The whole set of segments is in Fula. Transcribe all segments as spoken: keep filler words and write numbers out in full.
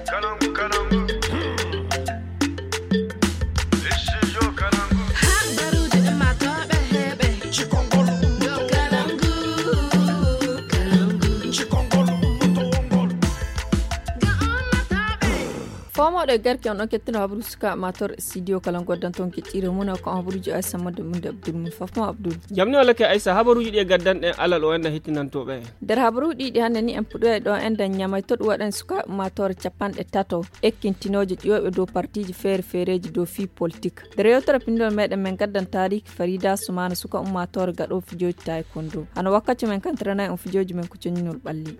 Fomo de garki on okettino habru suka amator studio kala goddan ton ki tire muna ko habruji Aisha Madu mun da Abdul Mufafma Abdul jamni wala ke Aisha habruji de gaddan den alal o enda hitinan to be der habru di di hande ni en pudo e do enda nyamay to wadan suka amator chapan e tato ekkintinoje yobe do partiji fere fereji do fi politique der yotora pindol meden men gaddan tarik Farida Sumana suka amator gado fijoji taekwondo ana wakati men kantrana on fijoji men ko conyinol balli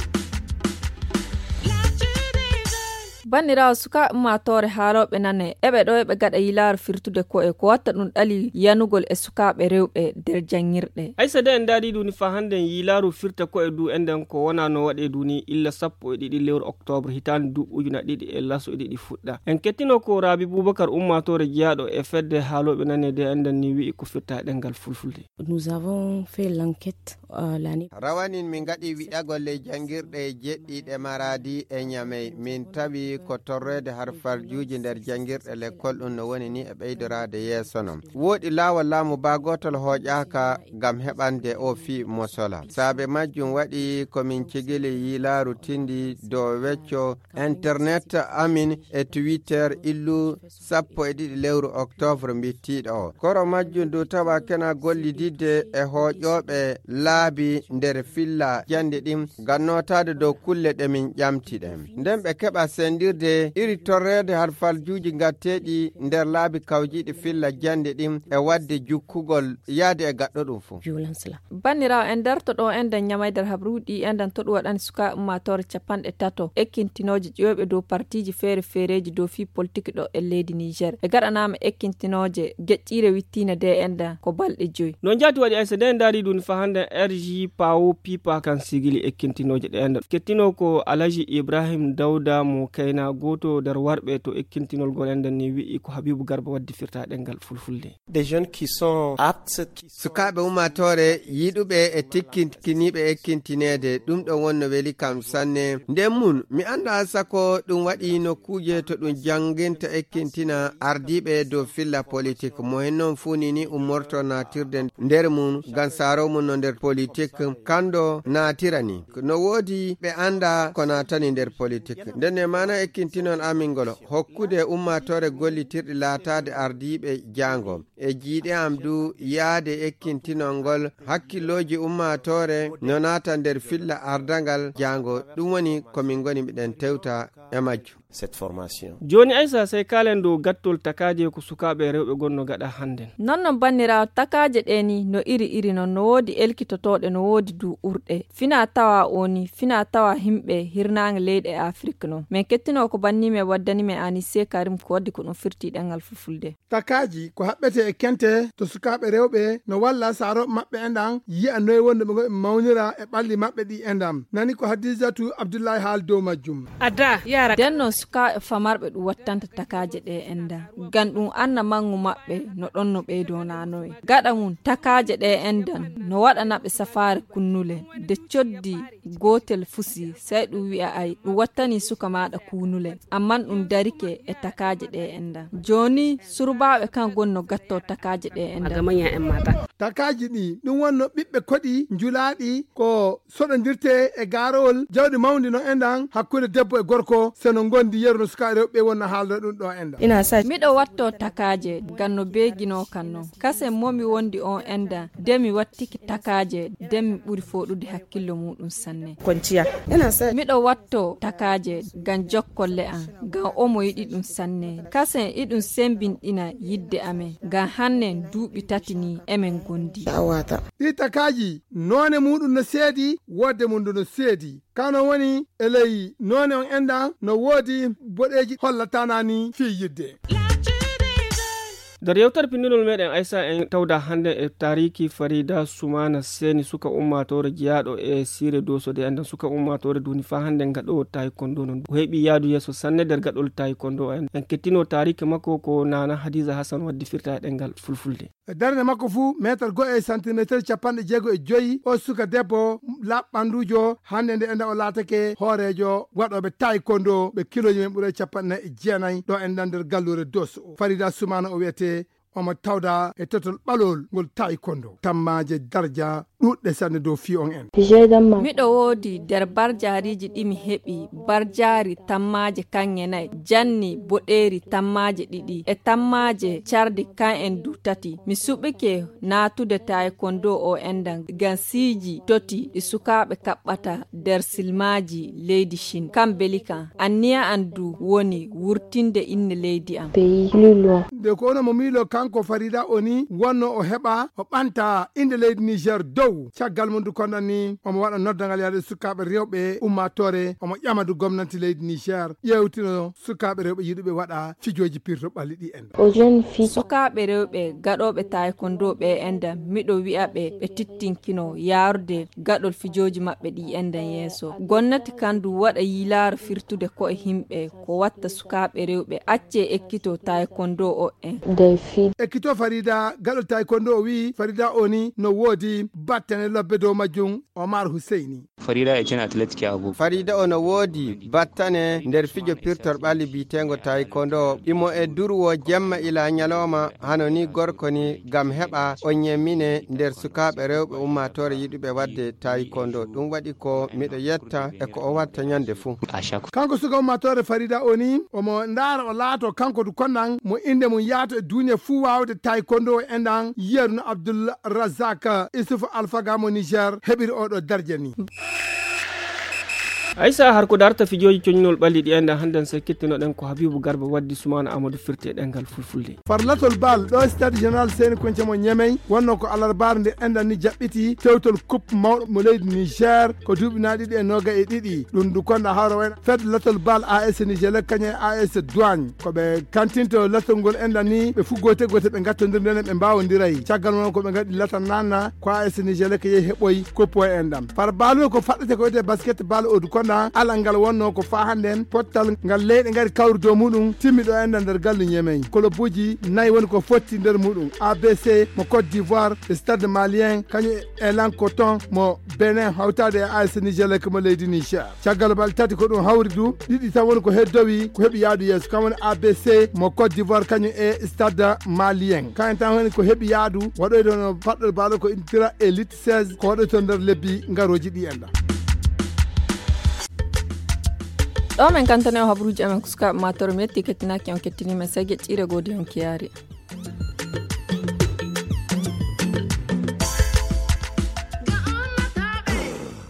Banira suka matore harobe nane ebe do ebe gada yilar firtude ko e ko watta dun dali yanugol e suka be rewbe der jangirde Aisha de ndadi duni fa handen yilaru firta ko e du enden ko wona no wade duni illa sappo e didi lewru octobre hitan du ujuna didi e laso e didi fudda en kettino ko Rabi Boubacar ummatore giado e fedde halobe nane de enden ni wi ko firta dengal fulfulde Nous avons fait l'enquête euh, l'année rawanin min gadi widagol le jangirde jeddi de maradi e nyame min tabi ko torrede har farjuji nder jangirde l'école ɗum no woni ni e ɓeydorade yeeso non woodi laawol laamu baagotol hooƴaka ngam heɓande o fi mosola saabe majjum waɗi komin cigili yilaaru tindi dow wecco internet amin e twitter illu sappo e ɗiɗi lewru octobre mbittiɗo o koro majjum du tawa kena gollididde e hooƴoɓe laabi nder filla jande ɗin gannotade dow kulle ɗe min ƴamtiɗen nden ɓe keɓa sendir de iri torrede har faljuji gatteɗi nder laabi kawjiɗi filla jande ɗin e wadde jukkugol yaade e gaɗɗo ɗum fu bannirawo en darto ɗo enden ñamayder habruɗi enden to ɗum waɗani suka ummatore capanɗe tato ekkintinoje ƴeewɓe dow partiji feere feereji dow fi politique ɗo e leydi Niger e gaɗanama ekkintinoje geƴƴire wittine de enden ko balɗe joyi non jati waɗi Aisha de ndari duni fa hande R J Pawo Pipa kan sigili ekkintinoje ɗe enden kettino ko Alaji Ibrahim Dawda mo kayna goto der warbe to ekkintinol golenden ni wi ko Habibu Garba waddi firta dengal fulfulde des jeunes qui sont aptes sukabe umatore yiduɓe e tikkinkiniɓe ekkintinede ɗum ɗon wonno weli kam sanne nden mun mi anda sako ɗum waɗi nokkuje to ɗum janginta ekkintina ardiɓe dow filla politique mo hen noon funi ni ummorto natirde nder mun gan saro mun no nder politique kando natirani no wodi ɓe anda ko natani nder politique ndenne mana ekkintinon amingolo hokkude ummatore gollitirɗi laatade ardiɓe jango e jiiɗe am du yaade ekkintinolngol hakkilloji ummatore no nata nder filla ardangal jango ɗum woni komin goni miɗen tewta e majju cette formation joni Aisha sai kalen do gattol takaje ko sukabe rewbe gonno gada handen non non bannira takaje deni no iri iri non no wodi elkitotoode no wodi du urde fina tawa oni fina tawa himbe hirnaange leyde e Afrique non men kettino ko banni me waddani me ani se Karim ko waddi ko no firti dangal fufulde takaji ko habbete e kente to sukabe rewbe no walla saro mabbe endan yi anoy wonde be mawnira e balli mabbe di endam nani ko Hadizatu Abdullahi hal do majjum ada yara denno suka famarbe du wattanta takaje de enda gandum anna mangu mabbe no don no be do nanoy gada mun takaje de endan no wadana be safare kunnule de choddi gotel fusi sai du wi'a ay du wattani suka maada kunule amman dum darike e takaje de enda joni surbaabe kan gonno gatto takaje de enda agamanya en mata takaji di dum wonno bibbe kodi njulaadi ko sodandirte e garol jawdi mawndi no endan hakkude debbo e gorko seno gondi yerno suka rewbe wonna haaldo dum do enda ina sa mido watto takaje ganno begino kanno kase momi wondi on enda demi wattiki takaje demi buri fodude hakkillo mudum sanne konciya ina sa mido watto takaje gan jokkolle an gan omo yidi dum sanne kase idum sembindina yidde ame gan hannen duubi tatini emen gondi awata di takaji none mudum no seedi wodde mundu no seedi kano woni elei none on enda no wodi bodeji hollatanani fi yidde dar yewtar pindinol meɗen aissa en tawda hande e tariki farida sumana seni suka ummatore giyaɗo e sire dosode enden suka ummatore duni fa hande gaɗo tawi kondo non o heeɓi yaadu yesso sanne nder gaɗol tawi kondo en en kettino tariki makko ko nana hadiza hasan waddi firta e ɗengal fulfulde darde makko fu métre go e centimétre capanɗe jeego e joyyi o suka debbo laɓɓandujo hande nde enda o laatake hoorejo waɗoɓe tawi kondo ɓe kiloji men ɓuura capanɗe e jeenayyi ɗo en nder gallure dos o farida sumana o wiyete omo tawda e totol ɓalol ngol tawi kondo tammaje darja ɗuɗɗe sanne dow fi on en miɗo woodi nder barjariji ɗi mi heɓi barjari tammaje kanŋe nayyi janni boɗeri tammaje ɗiɗi e tammaje cardi kan en du tati mi suɓike natude tawi kondo o endan ngam siji toti ɗi sukaɓe kaɓɓata nder silmaji leydi Chine kam beli kan anniya an du woni wurtinde inne leydi am nde ko ono mo milo kanko farida oni wonno o heɓa o ɓanta inde leydi Niger dow caggal mum du konɗan ni omo waɗa noddangal yaade sukaɓe rewɓe ummatore omo ƴamadu gomnati leydi Niger ƴewtino sukaɓe rewɓe yiɗuɓe waɗa fijoji pirto ɓalli ɗi en sukaɓe rewɓe gaɗoɓe tawi kondo ɓe endan miɗo wi'aɓe ɓe tittinkino yarude gaɗol fijoji maɓɓe ɗi endan yeeso gonnati kandu waɗa yilaaro firtude ko e himɓe ko watta sukaɓe rewɓe acce ekkito tawi kondo o en ekkito farida gaɗol tawi kondo o wi farida oni no woodi battane lobbe dow majjum Omar Husseini farida e jen athletic abu farida o no woodi battane nder fijo pirtorɓali bitengo tawi kondo imo e durwo jemma ila nyaloma hano ni gorko ni gam heɓa o nyemmine nder sukaɓe rewɓe ummatore yiɗuɓe wadde tawi kondo ɗum waɗi ko miɗo yetta e ko o watta nyande fuu kanko suka ummatore farida oni omo ndaara o laato kanko du konnan mo inde mum yaato e duniya fuu wawde tawi kondo e endan yerno Abdoul Razak Issoufou Alphaga mo Niger heɓiri oɗo darje ni aissa har ko darta fijoji coñnol ɓalli ɗi enda hannden so kettinoɗen ko Habibou Garba waddi Soumana Amadou firti e ɗengal fulfulde farlatol bal ɗo stade général Seni Koñce mo ñamey wonno ko alarbar nde endan ni jaɓɓiti tewtol coupe mawɗo mo leydi Niger ko duuɓina ɗiɗi e noga e ɗiɗi ɗum du konɗa hawra wen fed latol bal A S Niger kañe A S Douane koɓe kantinto latol ngol endan ni ɓe fu gote gote ɓe gattodir nden ɓe mbawodiray caggal non koɓe gaɗi latan nanna ko A S Niger ko yeehi heɓoy coupe o enɗam par bal ko faɗɗete ko wiyete basket bal o du konɗa alal ngal wonno ko fa handen pottal ngal leyɗe ngari kawru dow muɗum timmiɗo enda nder gallu ñemeyi kolobuji nayyi woni ko fotti nder muɗum A B C mo Côte d'Ivoire e stade malien kañum Elan Coton mo Benin hawtade e A S Niger ko mo leydi Niger caggal bal tati ko ɗum hawri du ɗiɗi tan woni ko heddowi ko heeɓi yaadu yeeso kam woni A B C mo Côte d'Ivoire kañum e stade malien kañum tan woni ko heeɓi yaadu waɗoyde no faɗɗol baalo ko intira élite seize ko waɗoyto nder lebbi ngaroji ɗi enda ɗo men kantane o habruji amen ko sukaɓe matoro mi yetti kettinaki on kettinima sey geccire godi on kiyari